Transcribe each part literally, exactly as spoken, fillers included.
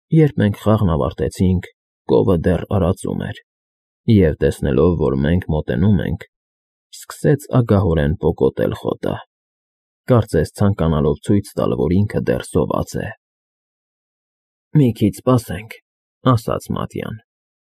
երբ մենք խաղն ավարտեցինք, կովը դեռ արածում էր, և, տեսնելով, որ մենք մոտենում ենք, սկսեց ագահորեն պոկոտել խոտը, կարծես ցանկանալով ցույց տալ, որ ինքը դեռ սոված է։ ֊ Մի քիչ սպասենք,֊ ասաց Մատյան։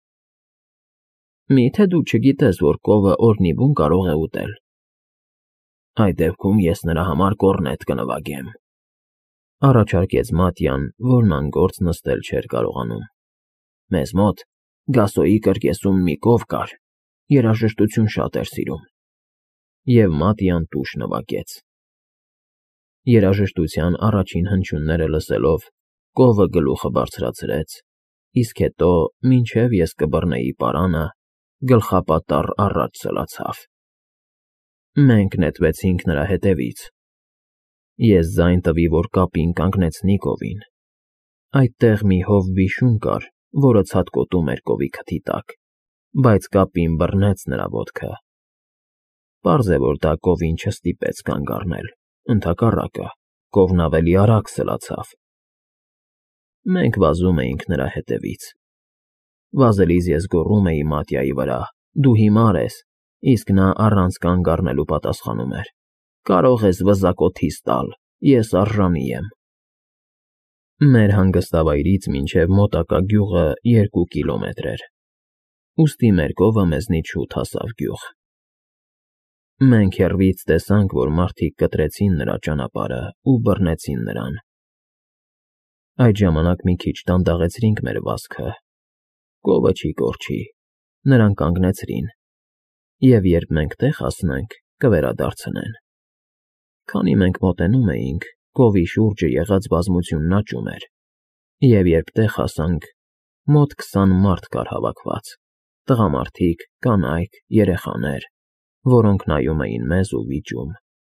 ֊ Մի՞թե դու չգիտես, որ կովը օրհնիվուն կարող է ուտել։ ֊ Այդ դեպքում ես նրա համար կոռնետ կնվագեմ,֊ առաջարկեց Մատյան, որն անգործ նստել չէր կարողանում։ Մեզ մոտ Գասոյի կրկեսում մի կով կար, երաժշտություն շատ էր սիրում։ Եվ Մատյան տուշ նվագեց։ Երաժշտության առաջին հնչյունները լսելով, կովը գլուխը բարձրացրեց, իսկ հետո, մինչև ես կբռնեի պարանը, գլխապատառ առաջ սլացավ։ Մենք նետվեցինք նրա հետևից։ Ես ձայն տվի, որ կապին կանգնեցնի կովին։ Այդտեղ մի հով վիշուն կար, որը ցատկոտում էր կովի քթի տակ, բայց կապին բռնեց նրա ոտքը։ Պարզ է, որ դա կովին չստիպեց կանգ առնել, ընդհակառակը, կովն ավելի արագ սլացավ։ Մենք վազում էինք նրա հետևից։ Վազելիս ես գոռում էի Մատյայի վրա. «Դու հիմար ես», իսկ նա առանց կանգ առնելու պատասխանում էր. «Կարող ես վզակոթիս տալ, ես արժանի եմ»։ Մեր հանգստավայրից մինչև մոտակա գյուղը երկու կիլոմետր էր, ուստի մեր կովը մեզնից շուտ հասավ գյուղ։ Մենք հեռվից տեսանք, որ մարդիկ կտրեցին նրա ճանապարհը ու բռնեցին նրան։ Այդ ժամանակ մի քիչ դանդաղեցրինք մեր վազքը։ Կովը չի կորչի, նրան կանգնեցրին, և երբ մենք տեղ հասնենք, կվերադարձնեն։ Քանի մենք մոտենում էինք, կովի շուրջը եղած բազմությունն աճում էր, և երբ տեղ հասանք, մոտ քսան մարդ կար հավաքված, տղամարդիկ, կանայք, երեխաներ, որոնք նայում էին մեզ ու վիճում։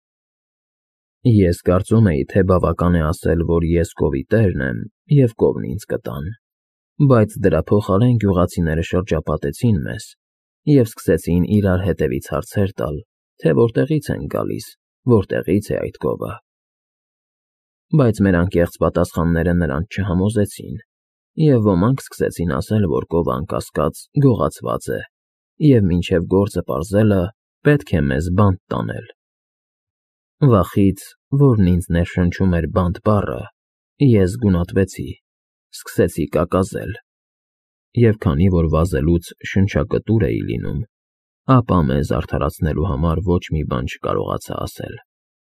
Ես կարծում էի, թե բավական է ասել, որ ես կովի տերն եմ, և կովն ինձ կտան, բայց դրա փոխարեն գյուղացիները շրջապատեցին մեզ և սկսեցին իրար հետևից հարցեր տալ, թե որտեղից ենք գալիս, որտեղից է այդ կովը։ Բայց մեր անկեղծ պատասխանները նրանց չհամոզեցին, և ոմանք սկսեցին ասել, որ կովը անկասկած գողացված է, և մինչև գործը պարզելը պետք է մեզ բանտ տանել։ Վախից, որն ինձ ներշնչում էր բանտ բառը, ես գունատվեցի, սկսեցի կակազել, և քանի որ վազելուց շնչակտուր էի լինում, ապա մեզ արդարացնելու համար ոչ մի բան չկարողացա ասել։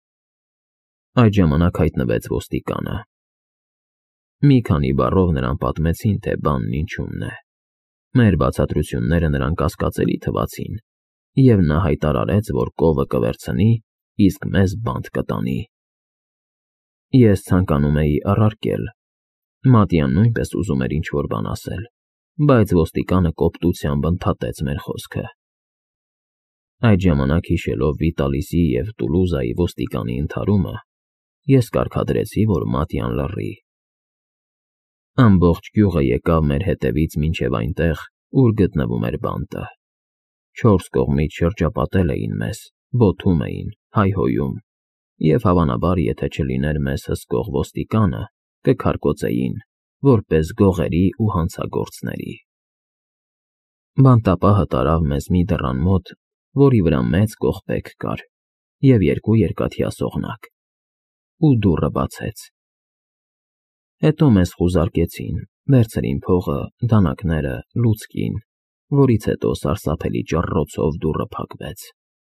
Այդ ժամանակ հայտնվեց ոստիկանը։ Մի քանի բառով նրան պատմեցին, թե բանն ինչումն է։ Մեր բացատրությունները նրան կասկածելի թվացին, և նա հայտարարեց, որ կովը կվերցնի, իսկ մեզ բանտ կտանի։ Ես ցանկանում էի առարկել, Մատյան նույնպես ուզում էր ինչ-որ բան ասել, բայց ոստիկանը կոպտությամբ ընդհատեց մեր խոսքը։ Այդ ժամանակ, հիշելով Վիտալիսի և Տուլուզայի ոստիկանի ընդհարումը, ես կարգադրեցի, որ Մատյան լռի։ Ամբողջ գյուղը եկավ մեր հետևից մինչև այնտեղ, ուր գտնվում էր բանտը։ Չորս կողմից շրջապատել էին մեզ, բոթում էին, հայհոյում, և հավանաբար, եթե չլիներ մեզ հսկող ոստիկանը, կքարկոծեին, որպես գողերի ու հանցագործների։ Բանտապահը տարավ մեզ մի դռան մոտ, որի վրա մեծ կողպեկ կար և երկու երկաթյա սողնակ, ու դուռը բացեց։ Հետո մեզ խուզարկեցին, վերցրին փողը, դանակները, լուցկին, որից հետո սարսափելի ճռռոցով դուռը փակվեց։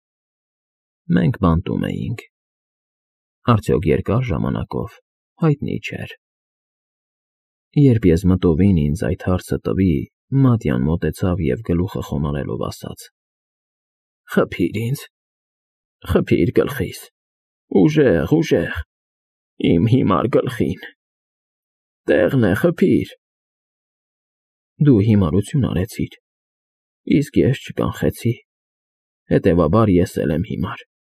Մենք բանտում էինք։ Արդյոք երկար ժամանակով, հայտնի չէր։ Երբ ես մտովին ինձ այդ հարցը տվի, Մատյան մոտեցավ և գլուխը խոնարհելով ասաց. «Խփիր ինձ, խփիր գլխիս, ուժեղ, ուժեղ, իմ հիմար գլխին, տեղն է, խփիր»։ Դու հիմարություն արեցիր, իսկ ես չկանխեցի, հետևաբար ես էլ եմ հիմար։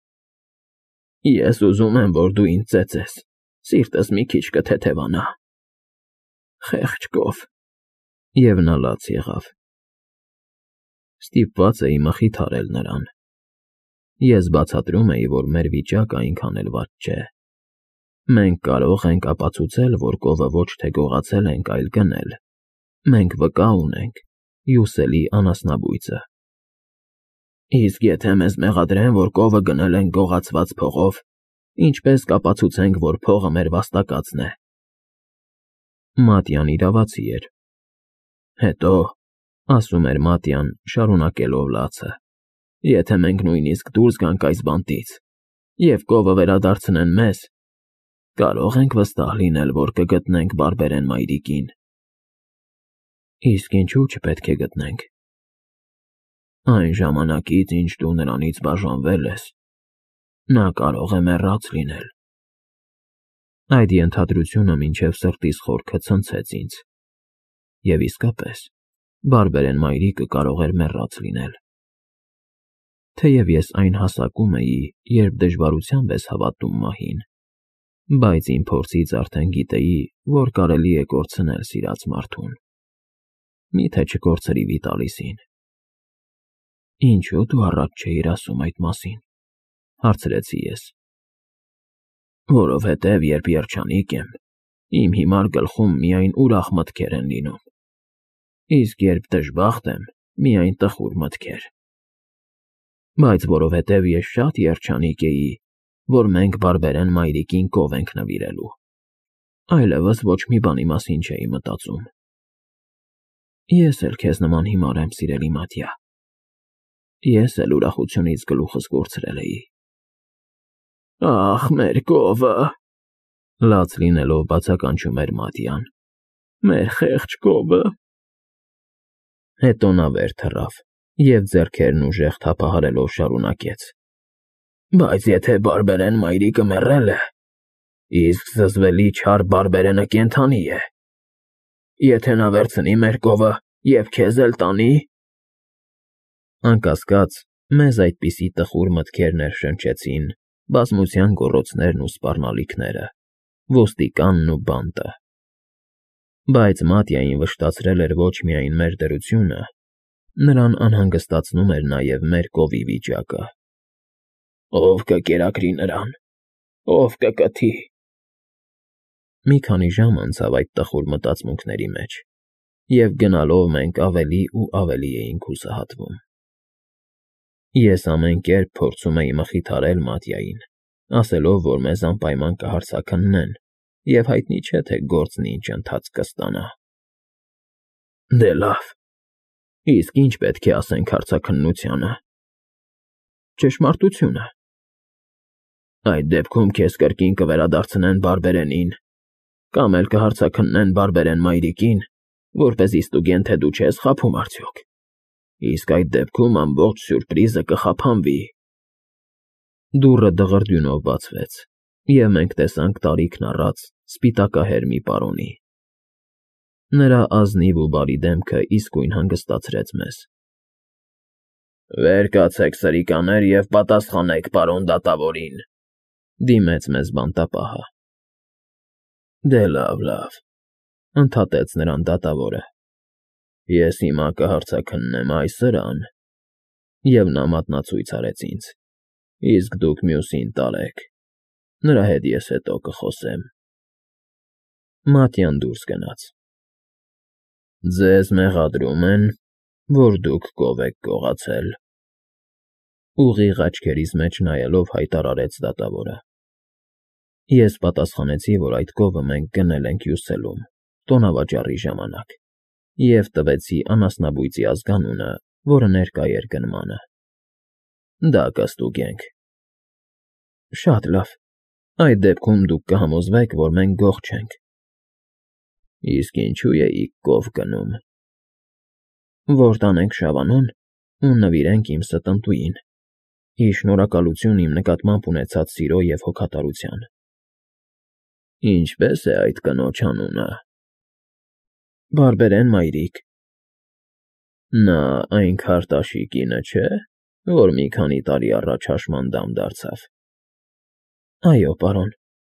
Ես ուզում եմ, որ դու ինձ ծեծես, սիրտս մի քիչ կթեթևանա։ Խեղճ կով։ Եվ նա լաց եղավ։ Ստիպված էի մխիթարել նրան։ Ես բացատրում էի, որ մեր վիճակը այնքան էլ վատ չէ։ Մենք կարող ենք ապացուցել, որ կովը ոչ թե գողացել ենք, այլ գնել։ Մենք վկա ունենք, հյուսելի անասնաբույծը։ Իսկ եթե մեզ մեղադրեն, որ կովը գնել ենք գողացված փողով, ինչպես կապացուցենք, որ փողը մեր վաստակածն է։ Մատյան իրավացի էր։ Հետո, ասում էր Մատյան, շարունակելով լացը, եթե մենք նույնիսկ դուրս գանք այս բանտից, և կովը վերադարձնեն մեզ, կարող ենք վստահ լինել, որ կգտնենք բարբերեն մայրիկին։ Իսկ ինչու չպետք է գտնենք։ Այն ժամանակից, ինչ դու նրանից բաժանվել ես, նա կարող է մեռած լինել։ Այդ ենթադրությունը մինչև սրտիս խորքը ցնցեց ինձ։ Եվ իսկապես, բարբերեն մայրիկը կարող էր մեռած լինել։ Թեև ես այն հասակում էի, երբ դժվարությամբ ես հավատում մահին, բայց իմ փորձից արդեն գիտեի, որ կարելի է կորցնել սիրած մարդուն։ Մի՞թե չկորցրի Վիտալիսին։ Ինչու դու առաջ չէիր ասում այդ մասին, հարցրեցի ես։ Որովհետև երբ երջանիկ եմ, իմ հիմար գլխում միայն ուրախ մտքեր են լինում, իսկ երբ դժբախտ եմ, միայն տխուր մտքեր։ Բայց որովհետև ես շատ երջանիկ էի, որ մենք բարբերեն մայրիկին կով ենք նվիրելու, այլևս ոչ մի բանի մասին չէի մտածում։ Ես էլ քեզ նման հիմար եմ, սիրելի Մատյա։ Ես էլ ուրախությունից գլուխս կորցրել էի։ Ախ, մեր կովը, լաց լինելով բացականչում էր Մատյան, մեր խեղճ կովը։ Հետո նա վեր թռավ և ձեռքերն ուժեղ թափահարելով շարունակեց. Բայց եթե բարբերեն մայրիկը մեռել է, իսկ զզվելի չար բարբերենը կենդանի է, եթե նա վերցնի մեր կովը և քեզ էլ տանի… Անկասկած, մեզ այդպիսի տխուր մտքեր ներշնչեցին բազմության գոռոցներն ու սպառնալիքները, ոստիկանն ու բանտը։ Բայց Մատյային վշտացրել էր ոչ միայն մեր դրությունը, նրան անհանգստացնում էր նաև մեր կովի վիճակը։ Ով կկերակրի նրան, ով կկթի… Մի քանի ժամ անցավ այդ տխուր մտածմունքների մեջ, և գնալով մենք ավելի ու ավելի էինք հուսահատվում։ Ես ամեն կերպ փորձում էի մխիթարել Մատյային, ասելով, որ մեզ անպայման կհարձաքննեն, և հայտնի չէ, թե գործն ինչ ընթացք կստանա։ Դե լավ, իսկ ինչ պետք է ասենք հարցաքննությանը։ Ճշմարտությունը։ Այդ դեպքում քեզ կրկին կվերադարձնեն բարբերենին, կամ էլ կհարձաքննեն բարբերեն մայրիկին, որպեսզի ստուգեն, թե դու չես խաբում արդյոք։ Իսկ այդ դեպքում ամբողջ սյուրպրիզը կխափանվի։ Դուռը դղրդյունով բացվեց, և մենք տեսանք տարիքն առած սպիտակահեր մի պարոնի։ Նրա ազնիվ ու բարի դեմքը իսկույն հանգստացրեց մեզ։ Վեր կացեք, սրիկաներ, և պատասխանեք պարոն դատավորին, դիմեց մեզ բանտապահը։ Դե լավ, լավ, ընդհատեց նրան դատավորը։ Ես հիմա կհարձաքննեմ այս սրան, և նա մատնացույց արեց ինձ, իսկ դուք մյուսին տարեք, նրա հետ ես հետո կխոսեմ։ Մատյան դուրս գնաց։ Ձեզ մեղադրում են, որ դուք կով եք գողացել, ուղիղ աչքերիս մեջ նայելով հայտարարեց դատավորը։ Ես պատասխանեցի, որ այդ կովը մենք գնել ենք Հյուսելում, տոնավաճառի ժամանակ, և տվեցի անասնաբույծի ազգանունը, որը ներկա էր գնմանը։ Դա կստուգենք։ Շատ լավ, այդ դեպքում դուք կհամոզվեք, որ մենք գող չենք։ Իսկ ինչու էիք կով գնում։ Որ տանենք Շավանուն ու նվիրենք իմ ստընտուին, ի շնորհակալություն իմ նկատմամբ ունեցած սիրո և հոգատարության։ Ինչպե՞ս է այդ կնոջ անունը։ Բարբերեն մայրիկ։ Նա այն քարտաշի կինը չէ, որ մի քանի տարի առաջ հաշմանդամ դարձավ։ Այո, պարոն։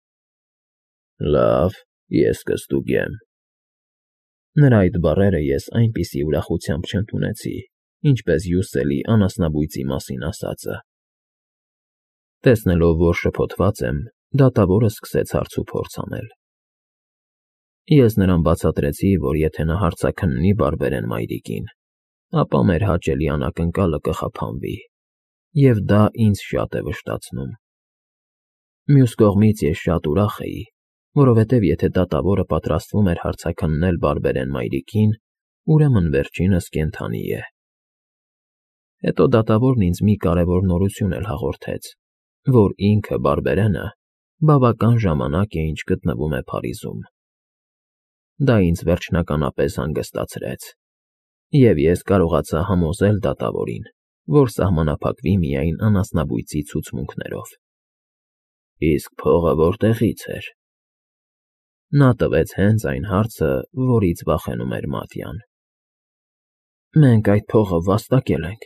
Լավ, ես կստուգեմ։ Նրա այդ բառերը ես այնպիսի ուրախությամբ չընդունեցի, ինչպես Հյուսելի անասնաբույծի մասին ասածը։ Տեսնելով, որ շփոթված եմ, դատավորը սկսեց հարց ու փորձ անել։ Ես նրան բացատրեցի, որ եթե նա հարցաքննի բարբերեն մայրիկին, ապա մեր հաճելի անակնկալը կխափանվի, և դա ինձ շատ է վշտացնում։ Մյուս կողմից ես շատ ուրախ էի, որովհետև եթե դատավորը պատրաստվում էր հարցաքննել բարբերեն մայրիկին, ուրեմն վերջինս կենդանի է։ Հետո դատավորն ինձ մի կարևոր նորություն էլ հաղորդեց, որ ինքը բարբերենը բավական ժամանակ է ինչ գտնվում է Փարիզում։ Դա ինձ վերջնականապես հանգստացրեց, և ես կարողացա համոզել դատավորին, որ սահմանափակվի միայն անասնաբույծի ցուցմունքներով։ Իսկ փողը որտեղի՞ց էր։ Նա տվեց հենց այն հարցը, որից վախենում էր Մատյան։ Մենք այդ փողը վաստակել ենք։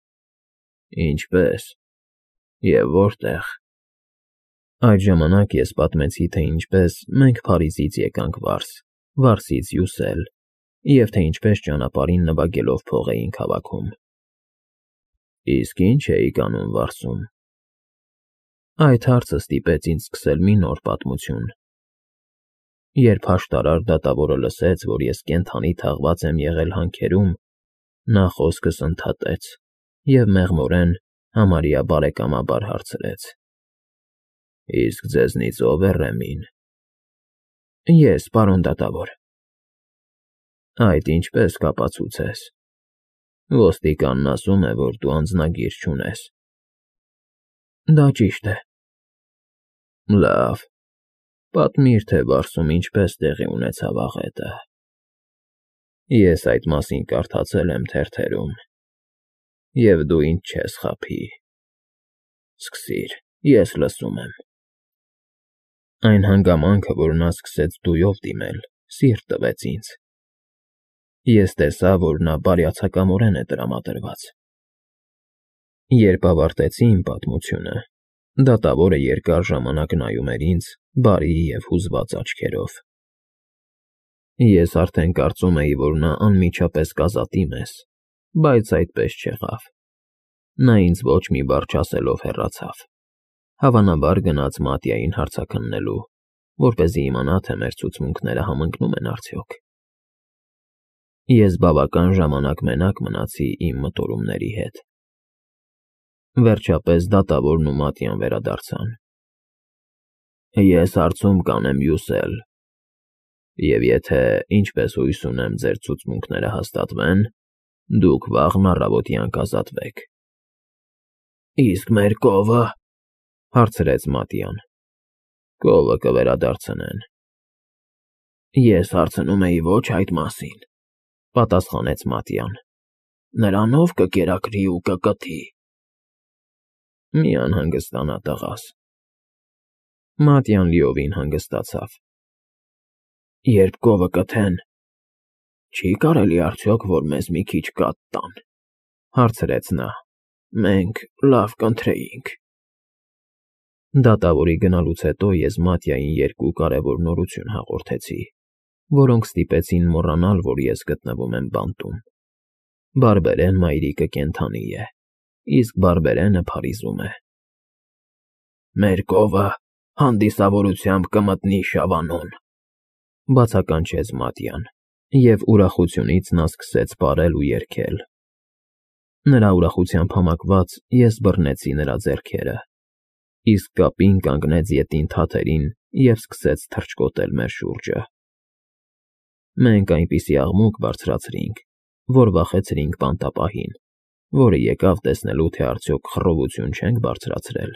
Ինչպե՞ս և որտեղ։ Այդ ժամանակ ես պատմեցի, թե ինչպես մենք Փարիզից եկանք Վարս, Վարսից Յուսել, և թե ինչպես ճանապարհին նվագելով փող էինք հավաքում։ Իսկ ի՞նչ էիք անում Վարսում։ Այդ հարցը ստիպեց ինձ սկսել մի նոր պատմություն։ Երբ հաշտարար դատավորը լսեց, որ ես կենդանի թաղված եմ եղել հանքերում, նա խոսքս ընդհատեց և մեղմորեն, համարյա բարեկամաբար հարցրեց. Իսկ ձեզնից ո՞վ է Ռեմին։ Ես, պարոն դատավոր։ Այդ ինչպես կապացուցես։ Ոստիկանն ասում է, որ դու անձնագիր չունես։ Դա ճիշտ է։ Լավ, պատմիր, թե Վարսում ինչպես տեղի ունեցավ աղետը։ Ես այդ մասին կարդացել եմ թերթերում, և դու ինձ չես խաբի։ Սկսիր, ես լսում եմ։ Այն հանգամանքը, որ նա սկսեց դույով դիմել, սիրտ տվեց ինձ։ Ես տեսա, որ նա բարյացակամորեն է տրամադրված։ Երբ ավարտեցի իմ պատմությունը, դատավորը երկար ժամանակ նայում էր ինձ բարի և հուզված աչքերով։ Ես արդեն կարծում էի, որ նա անմիջապես կազատի մեզ, բայց այդպես չեղավ։ Նա ինձ ոչ մի բառ չասելով հեռացավ, հավանաբար գնաց Մատյային հարցաքննելու, որպեսզի իմանա, թե մեր ցուցմունքները համընկնում են արդյոք։ Ես բավական ժամանակ մենակ մնացի իմ մտորումների հետ։ Վերջապես դատավորն ու Մատյան վերադարձան։ Ես հարցում կանեմ Յուսել, և եթե, ինչպես հույս ունեմ, ձեր ցուցմունքները հաստատվեն, դուք վաղն առավոտյան կազատվեք։ Իսկ մեր կովը, հարցրեց Մատյան։ Կովը կվերադարձնեն։ Ես հարցնում էի ոչ այդ մասին, պատասխանեց Մատյան։ Նրանով կկերակրի ու կկթի։ Մի անհանգստանա, տղաս։ Մատյան լիովին հանգստացավ։ Երբ կովը կթեն, չի կարելի արդյոք, որ մեզ մի քիչ կաթ տան, հարցրեց նա։ Մենք լավ կընտրեինք։ Դատավորի գնալուց հետո ես Մատյային երկու կարևոր նորություն հաղորդեցի, որոնք ստիպեցին մոռանալ, որ ես գտնվում եմ բանտում։ Բարբերեն մայրիկը կենդանի է, իսկ բարբերենը Փարիզում է։ Մեր կովը հանդիսավորությամբ կմտնի Շավանոն, բացականչեց Մատյան, և ուրախությունից նա սկսեց պարել ու երգել։ Նրա ուրախությամբ համակված ես բռնեցի նրա ձեռքերը, իսկ կապին կանգնեց ետին թաթերին և սկսեց թռչկոտել մեր շուրջը։ Մենք այնպիսի աղմուկ բարձրացրինք, որ վախեցրինք բանտապահին, որը եկավ տեսնելու, թե արդյոք խռովություն չենք բարձրացրել։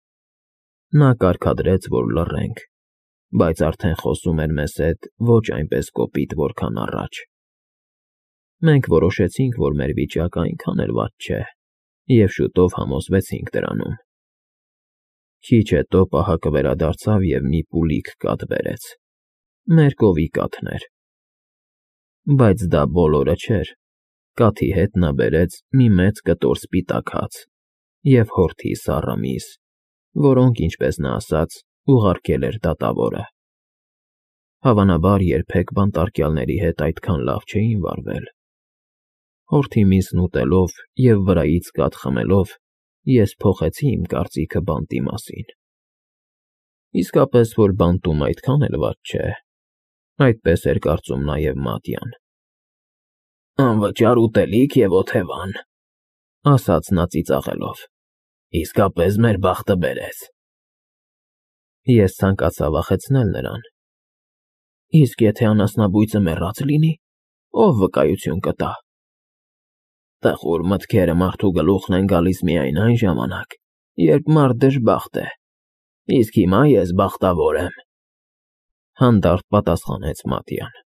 Նա կարգադրեց, որ լռենք, բայց արդեն խոսում էր մեզ հետ ոչ այնպես կոպիտ, որքան առաջ։ Մենք որոշեցինք, որ մեր վիճակը այնքան էլ վատ չէ, և շուտով համոզվեցինք դրանում։ Քիչ հետո պահակը վերադարձավ և մի պուլիկ կաթ բերեց։ Մեր կովի կաթն էր։ Բայց դա բոլորը չէր։ Կաթի հետ նա բերեց մի մեծ կտոր սպիտակ հաց և հորթի սառը միս, որոնք, ինչպես նա ասաց, ուղարկել էր դատավորը։ Հավանաբար երբեք բանտարկյալների հետ այդքան լավ չէին վարվել։ Հորթի միսն ուտելով և վրայից կաթ խմելով, ես փոխեցի իմ կարծիքը բանտի մասին։ Իսկապես, որ բանտում այդքան էլ վատ չէ, այդպես էր կարծում նաև Մատյան։ Անվճար ուտելիք և օթևան, ասաց նա ծիծաղելով, իսկապես մեր բախտը բերեց։ Ես ցանկացա վախեցնել նրան. Իսկ եթե անասնաբույծը մեռած լինի, ո՞վ վկայություն կտա։ Տխուր մտքերը մարդու գլուխն են գալիս միայն այն ժամանակ, երբ մարդ դժբախտ է, իսկ հիմա ես բախտավոր եմ, հանդարտ պատասխանեց Մատյանը։